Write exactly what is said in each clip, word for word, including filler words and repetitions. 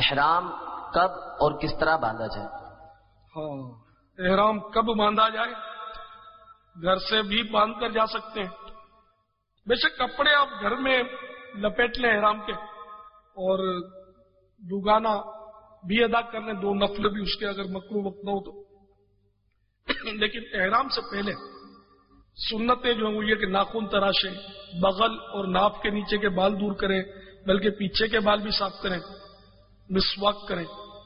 احرام کب اور کس طرح باندھا جائے؟ ہاں، احرام کب باندھا جائے؟ گھر سے بھی باندھ کر جا سکتے ہیں. بے شک کپڑے آپ گھر میں لپیٹ لیں احرام کے اور دوگانا بھی ادا کر لیں، دو نفل بھی اس کے اگر مکروہ وقت نہ ہو تو. لیکن احرام سے پہلے سنتیں جو ہیں وہ یہ کہ ناخن تراشیں، بغل اور ناف کے نیچے کے بال دور کریں، بلکہ پیچھے کے بال بھی صاف کریں، مسواک کریں،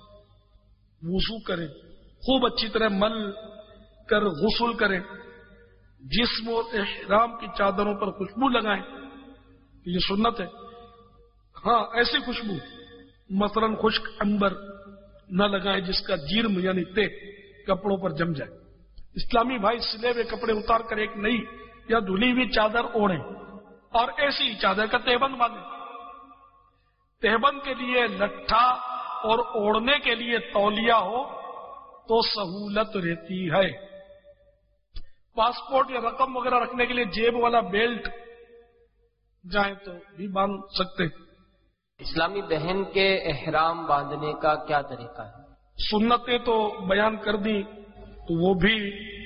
وضو کریں، خوب اچھی طرح مل کر غسل کریں، جسم اور احرام کی چادروں پر خوشبو لگائیں، یہ سنت ہے. ہاں، ایسی خوشبو مثلا خشک عنبر نہ لگائیں جس کا جرم یعنی تے کپڑوں پر جم جائے. اسلامی بھائی سلے ہوئے کپڑے اتار کر ایک نئی یا دھلی ہوئی چادر اوڑھیں اور ایسی چادر کا تہبند باندھیں. تہبند کے لیے لٹھا اور اوڑھنے کے لیے تولیہ ہو تو سہولت رہتی ہے. پاسپورٹ یا رقم وغیرہ رکھنے کے لیے جیب والا بیلٹ جائیں تو بھی باندھ سکتے. اسلامی بہن کے احرام باندھنے کا کیا طریقہ ہے؟ سنتیں تو بیان کر دی، تو وہ بھی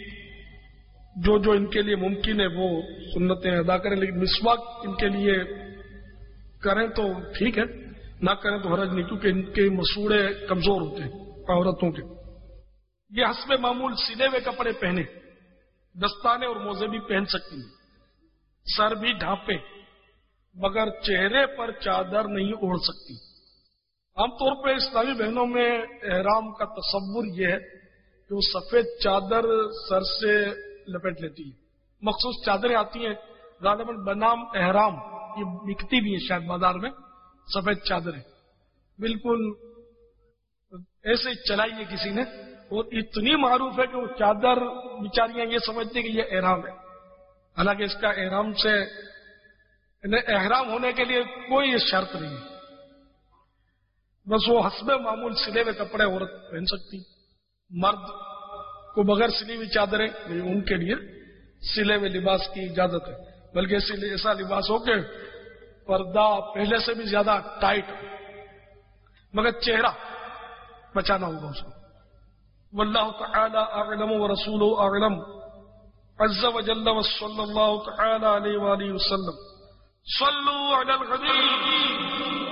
جو جو ان کے لیے ممکن ہے وہ سنتیں ادا کریں، لیکن مسواک ان کے لیے کریں تو ٹھیک ہے، نہ کریں تو حرج نہیں، کیونکہ ان کے مسوڑے کمزور ہوتے ہیں عورتوں کے. یہ حسب معمول سلے ہوئے کپڑے پہنے، دستانے اور موزے بھی پہن سکتی ہیں، سر بھی ڈھانپے، مگر چہرے پر چادر نہیں اوڑھ سکتی. عام طور پہ اسلامی بہنوں میں احرام کا تصور یہ ہے کہ وہ سفید چادر سر سے لپیٹ لیتی ہے. مخصوص چادریں آتی ہیں غالباً بنام احرام، یہ بکتی بھی ہیں شاید بازار میں، سفید چادریں بالکل ایسے چلائی ہے کسی نے، اور اتنی معروف ہے کہ وہ چادر بیچاریاں یہ سمجھتی ہیں کہ یہ احرام ہے، حالانکہ اس کا احرام سے احرام ہونے کے لیے کوئی شرط نہیں ہے. بس وہ حسب معمول سلے ہوئے کپڑے عورت پہن سکتی. مرد کو بغیر سلی ہوئی چادریں ان کے لیے سلے ہوئے لباس کی اجازت ہے، بلکہ ایسا لباس ہو کہ پردہ پہلے سے بھی زیادہ ٹائٹ ہو، مگر چہرہ بچانا ہوگا اس کو. واللہ تعالی اعلم ورسولہ اعلم عز وجل وصلی اللہ تعالی علیہ وآلہ وسلم. صلوا علی الحبیب.